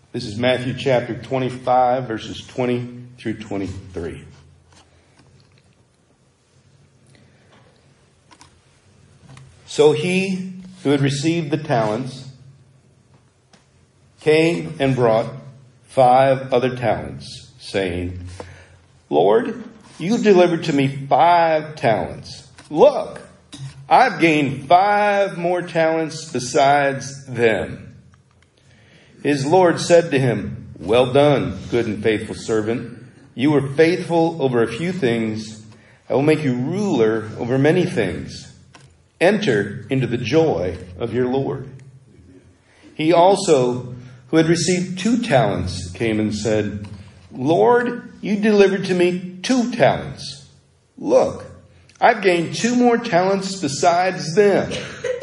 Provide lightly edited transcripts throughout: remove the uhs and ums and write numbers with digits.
This is Matthew chapter 25, verses 20 through 23. So he who had received the talents came and brought 5 other talents, saying, Lord, you delivered to me 5 talents. Look, I've gained 5 more talents besides them. His Lord said to him, Well done, good and faithful servant. You were faithful over a few things. I will make you ruler over many things. Enter into the joy of your Lord. He also, who had received 2 talents, came and said, Lord, you delivered to me 2 talents. Look, I've gained 2 more talents besides them.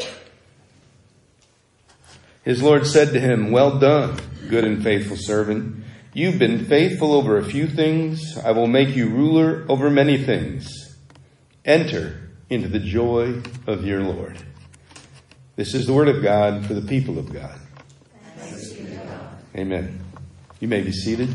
His Lord said to him, Well done, good and faithful servant. You've been faithful over a few things. I will make you ruler over many things. Enter into the joy of your Lord. This is the word of God for the people of God. Thanks be to God. Amen. You may be seated.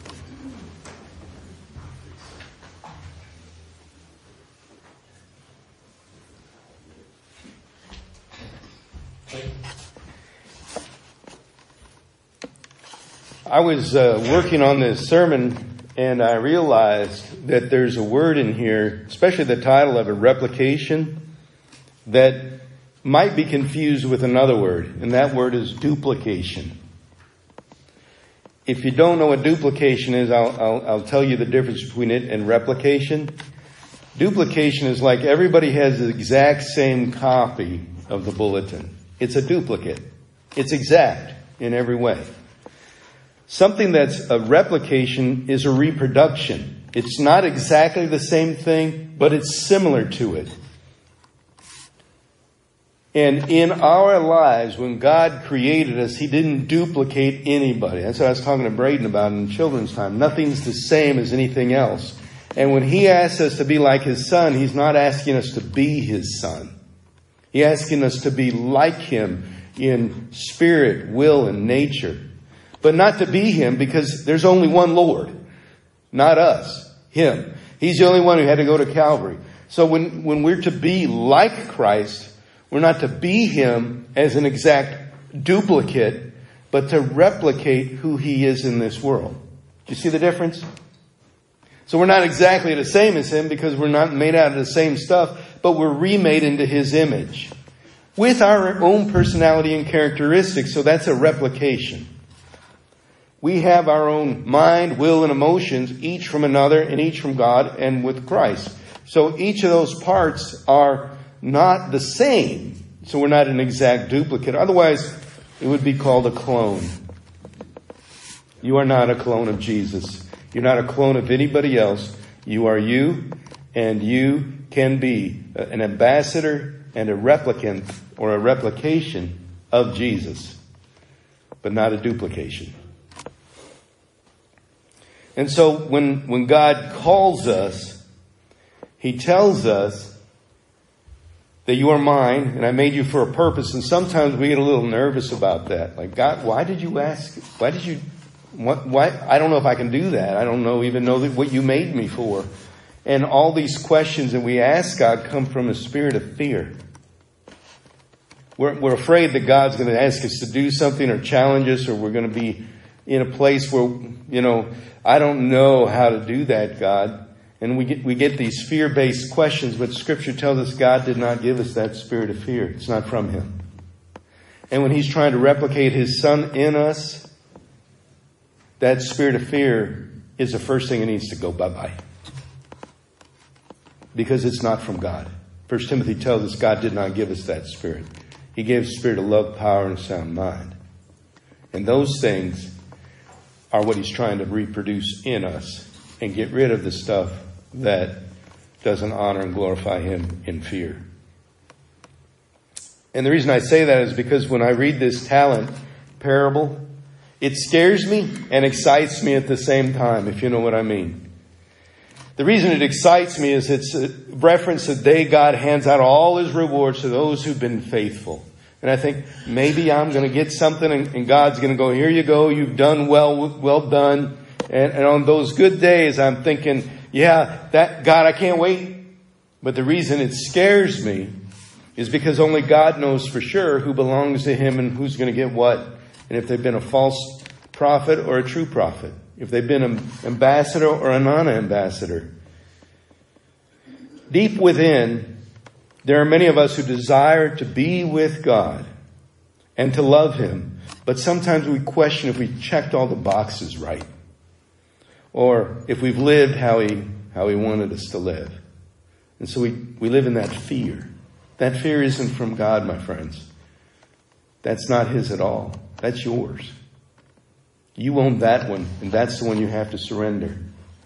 I was working on this sermon, and I realized that there's a word in here, especially the title of it, replication, that might be confused with another word, and that word is duplication. If you don't know what duplication is, I'll tell you the difference between it and replication. Duplication is like everybody has the exact same copy of the bulletin. It's a duplicate. It's exact in every way. Something that's a replication is a reproduction. It's not exactly the same thing, but it's similar to it. And in our lives, when God created us, He didn't duplicate anybody. That's what I was talking to Braden about in children's time. Nothing's the same as anything else. And when He asks us to be like His Son, He's not asking us to be His Son. He's asking us to be like Him in spirit, will, and nature. But not to be Him, because there's only one Lord. Not us. Him. He's the only one who had to go to Calvary. So when we're to be like Christ, we're not to be Him as an exact duplicate, but to replicate who He is in this world. Do you see the difference? So we're not exactly the same as Him, because we're not made out of the same stuff, but we're remade into His image with our own personality and characteristics. So that's a replication. We have our own mind, will, and emotions, each from another and each from God and with Christ. So each of those parts are not the same. So we're not an exact duplicate. Otherwise, it would be called a clone. You are not a clone of Jesus. You're not a clone of anybody else. You are you, and you can be an ambassador and a replicant or a replication of Jesus, but not a duplication. And so when God calls us, He tells us that you are mine and I made you for a purpose. And sometimes we get a little nervous about that. Like, God, why did you ask? Why? I don't know if I can do that. I don't even know what you made me for. And all these questions that we ask God come from a spirit of fear. We're afraid that God's going to ask us to do something or challenge us, or we're going to be in a place where, I don't know how to do that, God. And we get these fear-based questions, but Scripture tells us God did not give us that spirit of fear. It's not from Him. And when He's trying to replicate His Son in us, that spirit of fear is the first thing that needs to go bye-bye. Because it's not from God. 1 Timothy tells us God did not give us that spirit. He gave a spirit of love, power, and a sound mind. And those things are what He's trying to reproduce in us and get rid of the stuff that doesn't honor and glorify Him in fear. And the reason I say that is because when I read this talent parable, it scares me and excites me at the same time, if you know what I mean. The reason it excites me is it's a reference to the day God hands out all His rewards to those who've been faithful. And I think maybe I'm going to get something and God's going to go, here you go, you've done well done. And on those good days, I'm thinking, yeah, that God, I can't wait. But the reason it scares me is because only God knows for sure who belongs to Him and who's going to get what. And if they've been a false prophet or a true prophet. If they've been an ambassador or a non-ambassador. Deep within, there are many of us who desire to be with God and to love Him. But sometimes we question if we checked all the boxes right. Or if we've lived how He wanted us to live. And so we live in that fear. That fear isn't from God, my friends. That's not His at all. That's yours. You own that one, and that's the one you have to surrender.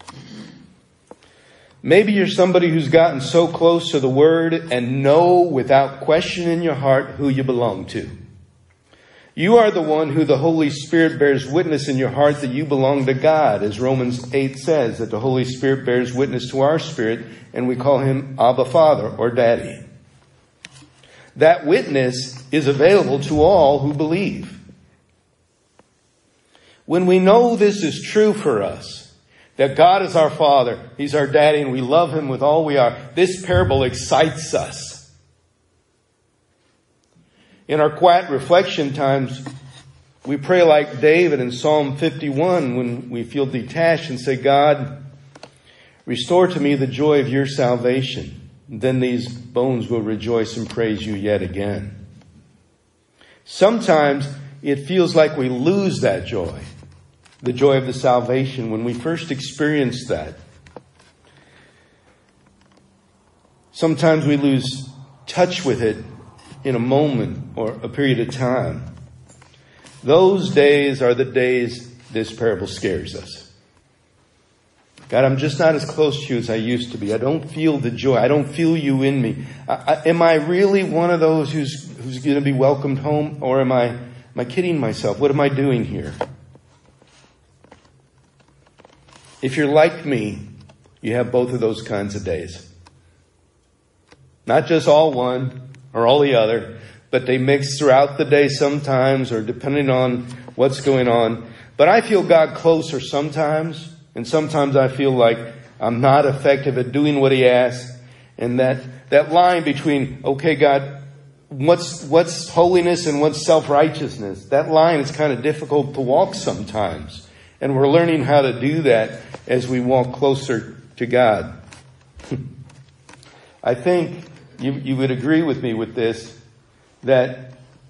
Maybe you're somebody who's gotten so close to the Word and know without question in your heart who you belong to. You are the one who the Holy Spirit bears witness in your heart that you belong to God, as Romans 8 says, that the Holy Spirit bears witness to our spirit, and we call Him Abba Father or Daddy. That witness is available to all who believe. When we know this is true for us, that God is our Father, He's our Daddy, and we love Him with all we are, this parable excites us. In our quiet reflection times, we pray like David in Psalm 51 when we feel detached and say, God, restore to me the joy of your salvation. Then these bones will rejoice and praise you yet again. Sometimes it feels like we lose that joy, the joy of the salvation, when we first experience that. Sometimes we lose touch with it in a moment or a period of time. Those days are the days this parable scares us. God, I'm just not as close to you as I used to be. I don't feel the joy. I don't feel you in me. Am I really one of those who's going to be welcomed home? Or am I kidding myself? What am I doing here? If you're like me, you have both of those kinds of days. Not just all one or all the other, but they mix throughout the day sometimes, or depending on what's going on. But I feel God closer sometimes, and sometimes I feel like I'm not effective at doing what He asks. And that line between, okay, God, what's holiness and what's self-righteousness? That line is kind of difficult to walk sometimes. And we're learning how to do that as we walk closer to God. I think you would agree with me with this, that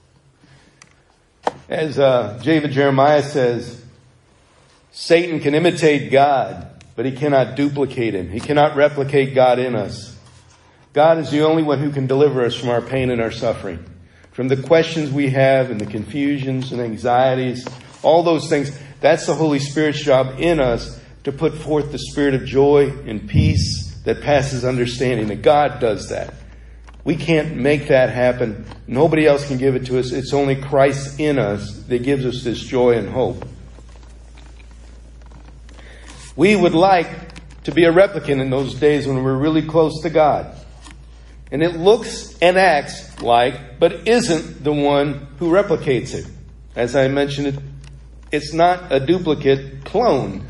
as David Jeremiah says, Satan can imitate God, but he cannot duplicate Him. He cannot replicate God in us. God is the only one who can deliver us from our pain and our suffering, from the questions we have and the confusions and anxieties, all those things. That's the Holy Spirit's job in us, to put forth the spirit of joy and peace that passes understanding. And God does that. We can't make that happen. Nobody else can give it to us. It's only Christ in us that gives us this joy and hope. We would like to be a replicant in those days when we're really close to God. And it looks and acts like, but isn't the one who replicates it. As I mentioned, it's not a duplicate clone.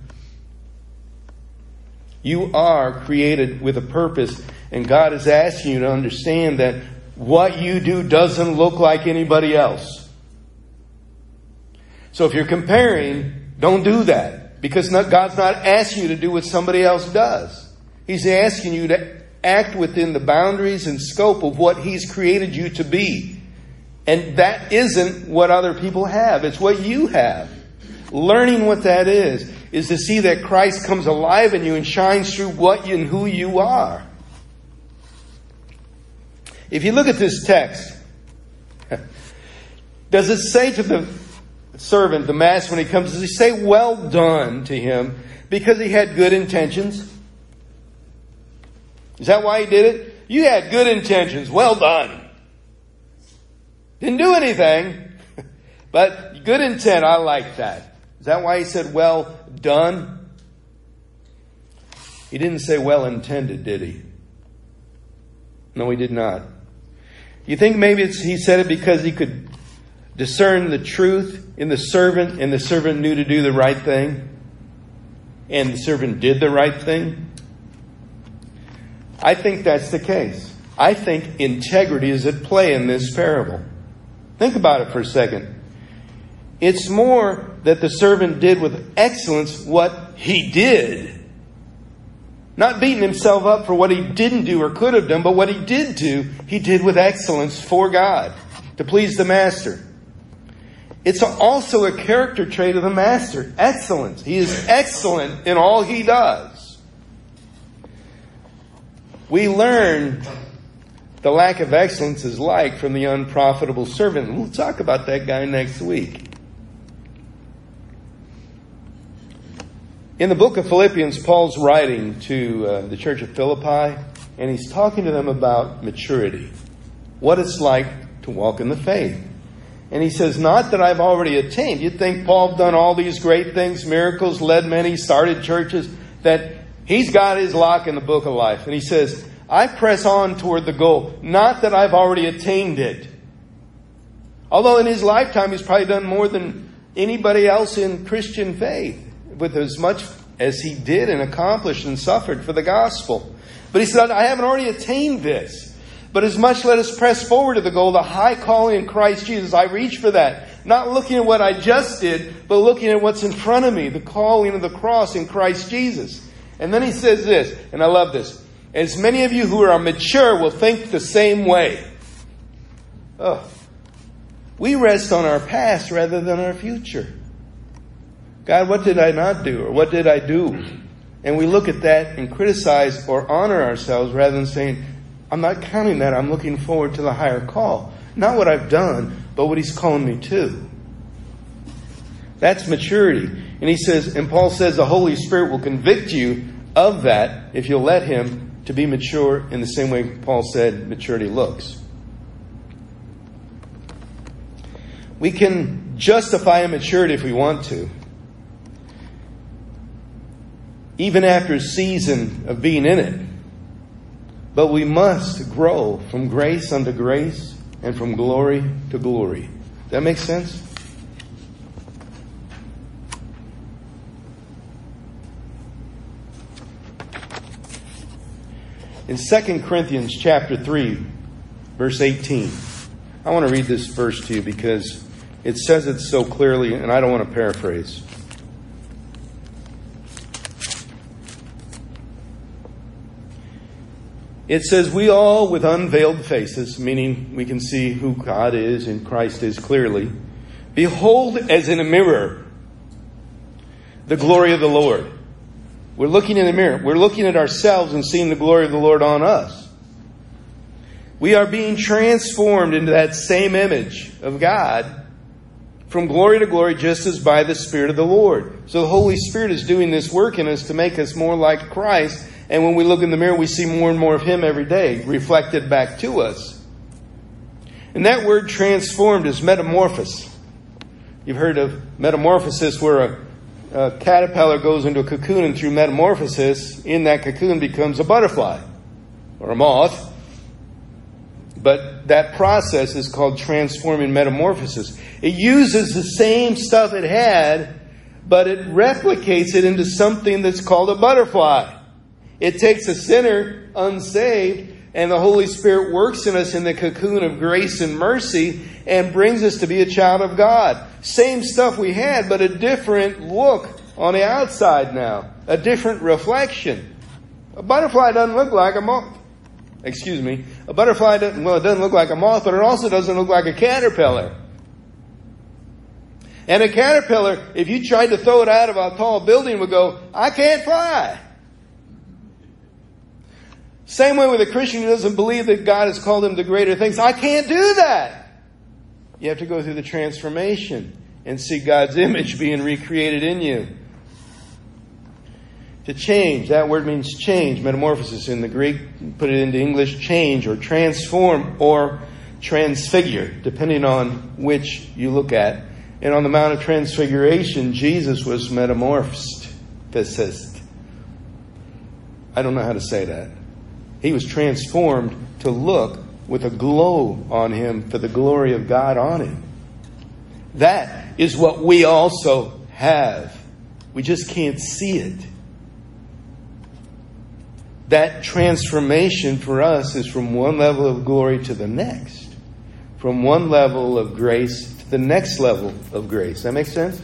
You are created with a purpose, and God is asking you to understand that what you do doesn't look like anybody else. So if you're comparing, don't do that, because God's not asking you to do what somebody else does. He's asking you to act within the boundaries and scope of what He's created you to be. And that isn't what other people have. It's what you have. Learning what that is to see that Christ comes alive in you and shines through what and who you are. If you look at this text, does it say to the servant, the master, when he comes, does he say, well done to him because he had good intentions? Is that why he did it? You had good intentions. Well done. Didn't do anything, but good intent. I like that. Is that why he said, well done? He didn't say well intended, did he? No, he did not. You think maybe he said it because he could discern the truth in the servant, and the servant knew to do the right thing, and the servant did the right thing? I think that's the case. I think integrity is at play in this parable. Think about it for a second. It's more that the servant did with excellence what he did. Not beating himself up for what he didn't do or could have done, but what he did do, he did with excellence for God, to please the master. It's also a character trait of the master, excellence. He is excellent in all he does. We learn the lack of excellence is like from the unprofitable servant. We'll talk about that guy next week. In the book of Philippians, Paul's writing to the church of Philippi, and he's talking to them about maturity. What it's like to walk in the faith. And he says, not that I've already attained. You'd think Paul's done all these great things, miracles, led many, started churches, that he's got his lock in the book of life. And he says, I press on toward the goal, not that I've already attained it. Although in his lifetime he's probably done more than anybody else in Christian faith, with as much as he did and accomplished and suffered for the gospel. But he said, I haven't already attained this. But as much let us press forward to the goal, the high calling in Christ Jesus. I reach for that. Not looking at what I just did, but looking at what's in front of me. The calling of the cross in Christ Jesus. And then he says this, and I love this. As many of you who are mature will think the same way. We rest on our past rather than our future. God, what did I not do? Or what did I do? And we look at that and criticize or honor ourselves rather than saying, I'm not counting that. I'm looking forward to the higher call. Not what I've done, but what He's calling me to. That's maturity. And he says, and Paul says the Holy Spirit will convict you of that if you'll let Him to be mature in the same way Paul said maturity looks. We can justify immaturity if we want to. Even after a season of being in it. But we must grow from grace unto grace and from glory to glory. Does that make sense? In 2 Corinthians chapter 3, verse 18. I want to read this verse to you because it says it so clearly, and I don't want to paraphrase. It says, we all with unveiled faces, meaning we can see who God is and Christ is clearly, behold as in a mirror the glory of the Lord. We're looking in the mirror. We're looking at ourselves and seeing the glory of the Lord on us. We are being transformed into that same image of God from glory to glory, just as by the Spirit of the Lord. So the Holy Spirit is doing this work in us to make us more like Christ. And when we look in the mirror, we see more and more of Him every day, reflected back to us. And that word transformed is metamorphosis. You've heard of metamorphosis, where a caterpillar goes into a cocoon, and through metamorphosis, in that cocoon becomes a butterfly or a moth. But that process is called transforming metamorphosis. It uses the same stuff it had, but it replicates it into something that's called a butterfly. It takes a sinner, unsaved, and the Holy Spirit works in us in the cocoon of grace and mercy and brings us to be a child of God. Same stuff we had, but a different look on the outside now. A different reflection. A butterfly doesn't look like a moth. A butterfly doesn't look like a moth, but it also doesn't look like a caterpillar. And a caterpillar, if you tried to throw it out of a tall building, would go, I can't fly. Same way with a Christian who doesn't believe that God has called him to greater things. I can't do that. You have to go through the transformation and see God's image being recreated in you. To change, that word means change, metamorphosis in the Greek. Put it into English, change or transform or transfigure, depending on which you look at. And on the Mount of Transfiguration, Jesus was metamorphosed. I don't know how to say that. He was transformed to look with a glow on him for the glory of God on him. That is what we also have. We just can't see it. That transformation for us is from one level of glory to the next. From one level of grace to the next level of grace. That makes sense?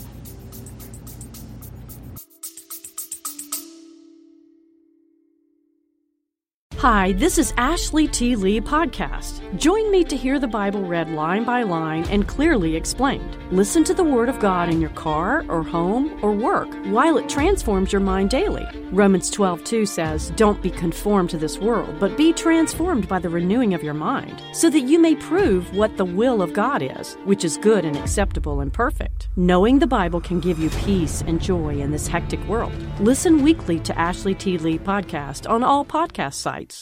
Hi, this is Ashley T. Lee Podcast. Join me to hear the Bible read line by line and clearly explained. Listen to the Word of God in your car or home or work while it transforms your mind daily. Romans 12:2 says, "Don't be conformed to this world, but be transformed by the renewing of your mind, so that you may prove what the will of God is, which is good and acceptable and perfect." Knowing the Bible can give you peace and joy in this hectic world. Listen weekly to Ashley T. Lee Podcast on all podcast sites.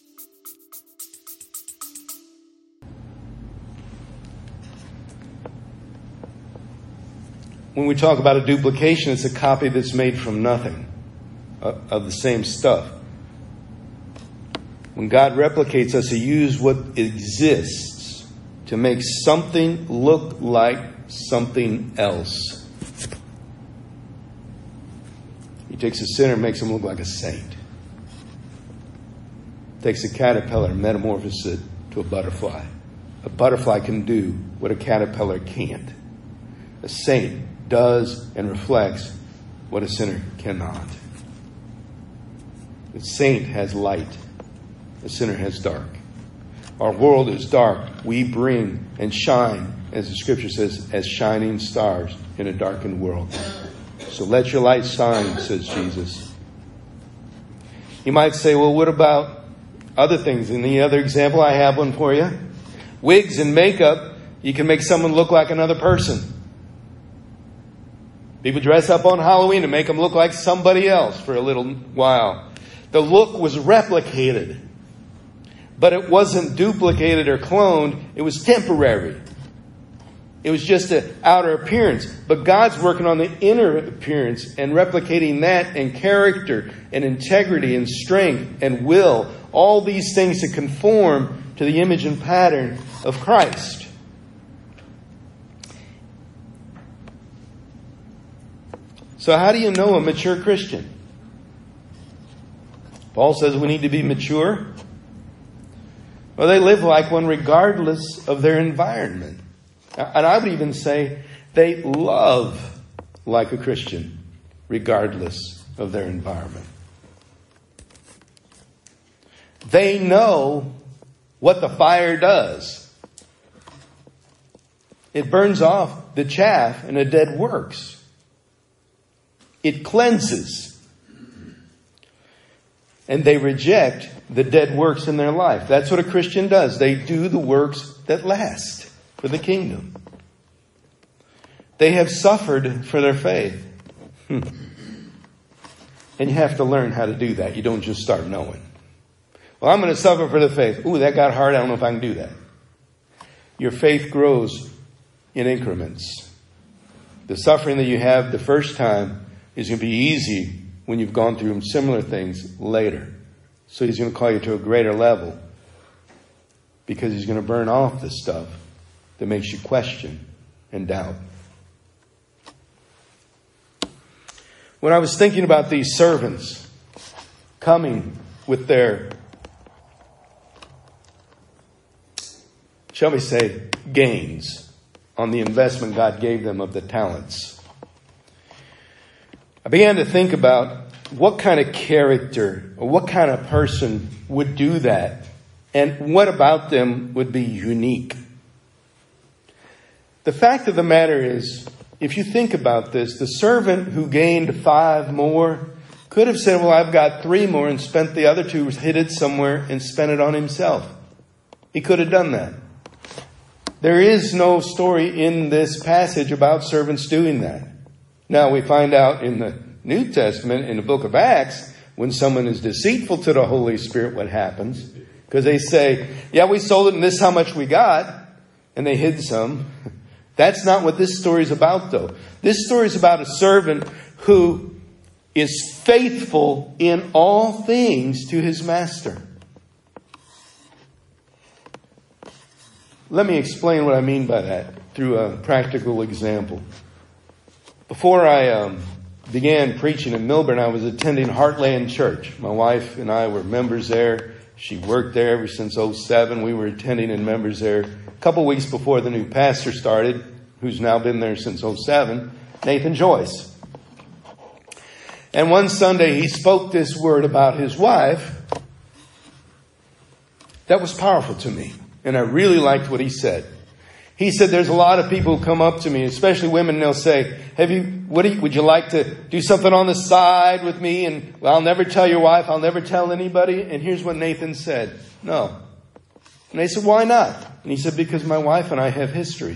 When we talk about a duplication, it's a copy that's made from nothing, of the same stuff. When God replicates us, He uses what exists to make something look like something else. He takes a sinner and makes him look like a saint. Takes a caterpillar and metamorphoses it to a butterfly. A butterfly can do what a caterpillar can't. A saint does and reflects what a sinner cannot. A saint has light. A sinner has dark. Our world is dark. We bring and shine, as the Scripture says, as shining stars in a darkened world. So let your light shine, says Jesus. You might say, well, what about other things? In the other example, I have one for you. Wigs and makeup, you can make someone look like another person. People dress up on Halloween to make them look like somebody else for a little while. The look was replicated, but it wasn't duplicated or cloned. It was temporary. It was just an outer appearance. But God's working on the inner appearance and replicating that and character and integrity and strength and will. All these things to conform to the image and pattern of Christ. So how do you know a mature Christian? Paul says we need to be mature. Well, they live like one regardless of their environment. And I would even say they love like a Christian regardless of their environment. They know what the fire does. It burns off the chaff and the dead works. It cleanses. And they reject the dead works in their life. That's what a Christian does. They do the works that last for the kingdom. They have suffered for their faith. And you have to learn how to do that. You don't just start knowing. Well, I'm going to suffer for the faith. Ooh, that got hard. I don't know if I can do that. Your faith grows in increments. The suffering that you have the first time is going to be easy when you've gone through similar things later. So He's going to call you to a greater level because He's going to burn off the stuff that makes you question and doubt. When I was thinking about these servants coming with their, shall we say, gains on the investment God gave them of the talents, I began to think about what kind of character or what kind of person would do that and what about them would be unique. The fact of the matter is, if you think about this, the servant who gained 5 more could have said, well, I've got 3 more and spent the other 2, hid it somewhere and spent it on himself. He could have done that. There is no story in this passage about servants doing that. Now we find out in the New Testament, in the book of Acts, when someone is deceitful to the Holy Spirit, what happens? Because they say, yeah, we sold it and this is how much we got. And they hid some. That's not what this story is about, though. This story is about a servant who is faithful in all things to his master. Let me explain what I mean by that through a practical example. Before I began preaching in Milburn, I was attending Heartland Church. My wife and I were members there. She worked there ever since 2007. We were attending and members there. A couple weeks before the new pastor started, who's now been there since 2007, Nathan Joyce. And one Sunday he spoke this word about his wife that was powerful to me. And I really liked what he said. He said, there's a lot of people who come up to me, especially women, and they'll say, would you like to do something on the side with me? And well, I'll never tell your wife. I'll never tell anybody. And here's what Nathan said. No. And they said, why not? And he said, because my wife and I have history.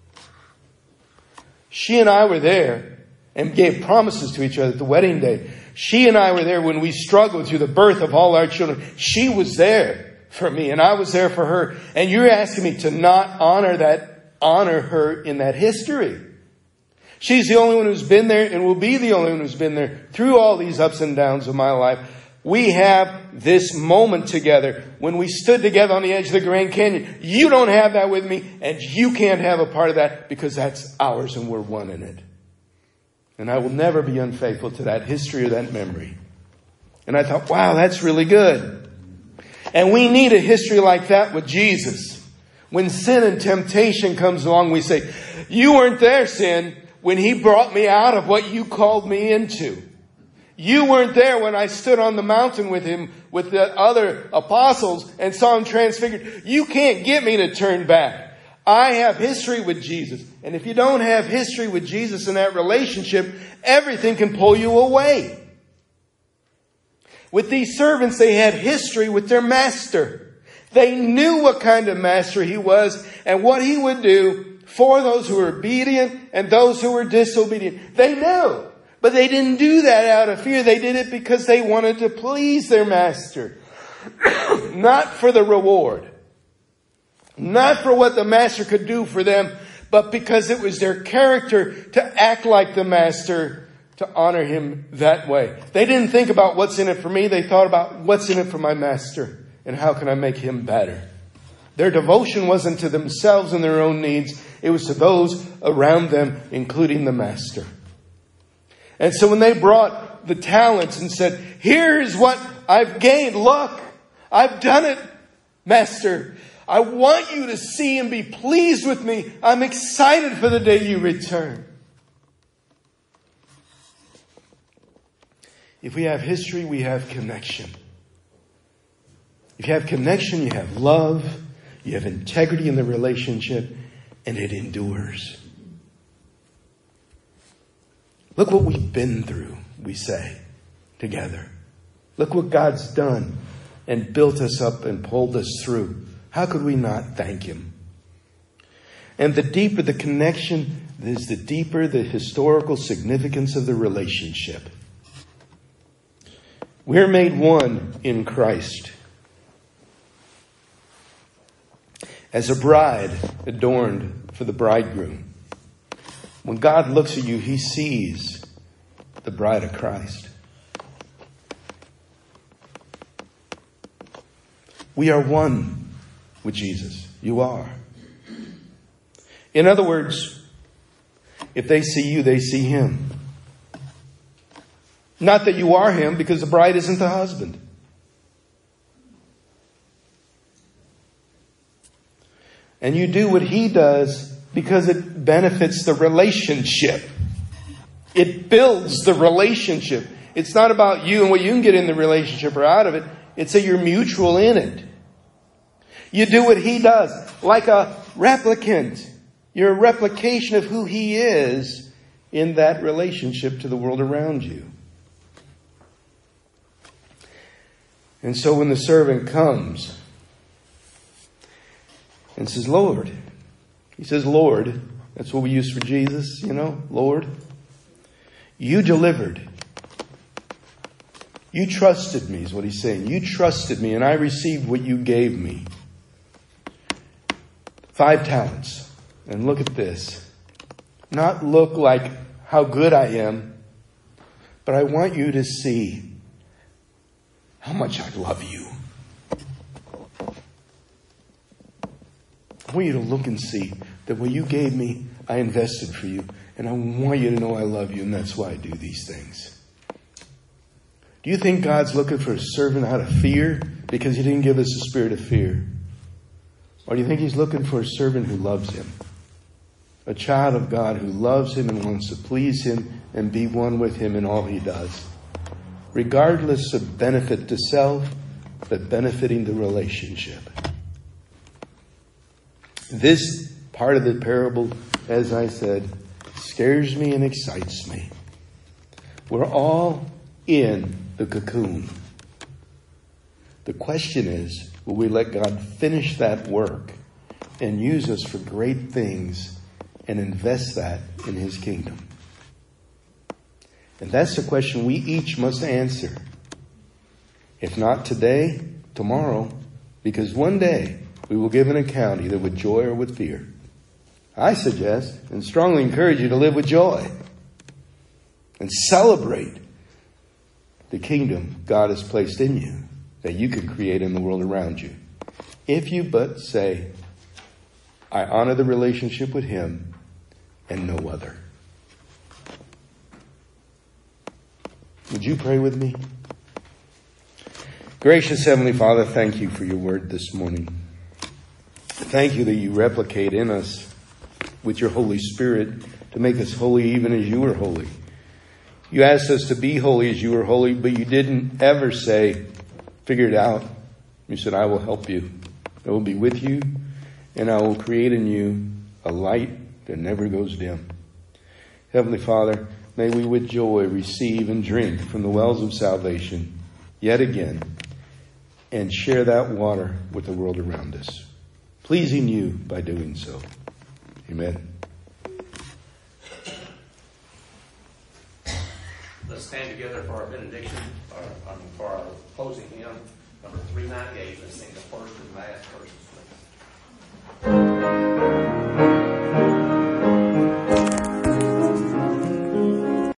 She and I were there and gave promises to each other at the wedding day. She and I were there when we struggled through the birth of all our children. She was there for me and I was there for her. And you're asking me to not honor her in that history. She's the only one who's been there and will be the only one who's been there through all these ups and downs of my life. We have this moment together when we stood together on the edge of the Grand Canyon. You don't have that with me and you can't have a part of that because that's ours and we're one in it. And I will never be unfaithful to that history or that memory. And I thought, wow, that's really good. And we need a history like that with Jesus. When sin and temptation comes along, we say, you weren't there, sin, when he brought me out of what you called me into. You weren't there when I stood on the mountain with him, with the other apostles and saw him transfigured. You can't get me to turn back. I have history with Jesus. And if you don't have history with Jesus in that relationship, everything can pull you away. With these servants, they had history with their master. They knew what kind of master he was and what he would do for those who were obedient and those who were disobedient. They knew, but they didn't do that out of fear. They did it because they wanted to please their master. Not for the reward. Not for what the master could do for them, but because it was their character to act like the master, to honor him that way. They didn't think about what's in it for me. They thought about what's in it for my master and how can I make him better. Their devotion wasn't to themselves and their own needs. It was to those around them, including the master. And so when they brought the talents and said, here's what I've gained. Look, I've done it, master. I want you to see and be pleased with me. I'm excited for the day you return. If we have history, we have connection. If you have connection, you have love, you have integrity in the relationship, and it endures. Look what we've been through, we say, together. Look what God's done and built us up and pulled us through. How could we not thank him? And the deeper the connection is, the deeper the historical significance of the relationship. We're made one in Christ. As a bride adorned for the bridegroom. When God looks at you, he sees the bride of Christ. We are one with Jesus. You are. In other words, if they see you, they see him. Not that you are him, because the bride isn't the husband. And you do what he does because it benefits the relationship. It builds the relationship. It's not about you and what you can get in the relationship or out of it. It's that you're mutual in it. You do what he does, like a replicant. You're a replication of who he is in that relationship to the world around you. And so when the servant comes and says, Lord, he says, Lord, that's what we use for Jesus, Lord, you delivered. You trusted me, is what he's saying. You trusted me and I received what you gave me. 5 talents. And look at this. Not look like how good I am, but I want you to see how much I love you. How want you to look and see that what you gave me, I invested for you. And I want you to know I love you, and that's why I do these things. Do you think God's looking for a servant out of fear because He didn't give us a spirit of fear? Or do you think He's looking for a servant who loves Him? A child of God who loves Him and wants to please Him and be one with Him in all He does. Regardless of benefit to self, but benefiting the relationship. This part of the parable, as I said, scares me and excites me. We're all in the cocoon. The question is, will we let God finish that work and use us for great things and invest that in His kingdom? And that's the question we each must answer. If not today, tomorrow, because one day we will give an account either with joy or with fear. I suggest and strongly encourage you to live with joy and celebrate the kingdom God has placed in you that you can create in the world around you. If you but say, I honor the relationship with Him and no other. Would you pray with me? Gracious Heavenly Father, thank you for your word this morning. Thank you that you replicate in us with your Holy Spirit to make us holy even as you are holy. You asked us to be holy as you are holy, but you didn't ever say, figure it out. You said, I will help you. I will be with you, and I will create in you a light that never goes dim. Heavenly Father, may we with joy receive and drink from the wells of salvation yet again and share that water with the world around us, pleasing you by doing so. Amen. Let's stand together for our benediction, for our closing hymn, number 398. Let's sing the first and last verses, please.